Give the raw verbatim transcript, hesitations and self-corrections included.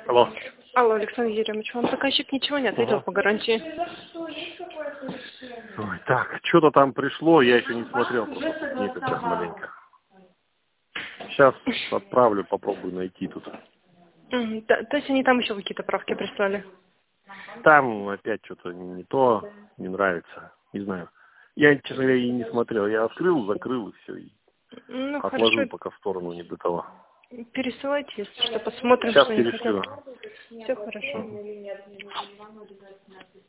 Алло. Алло, Александр Еремович, вам заказчик ничего не ответил Ага. по гарантии? Ой, так, что-то там пришло, я еще не смотрел, просто тут некогда маленько. Сейчас отправлю, попробую найти тут. М, То, то есть они там еще какие-то правки прислали? Там опять что-то не то, не нравится, не знаю. Я, честно говоря, и не смотрел. Я открыл, закрыл и все. И Ну, отложил хорошо, пока в сторону, не до того. пересылайте, если что, посмотрим, Сейчас что они хотят. перешлю. Все хорошо.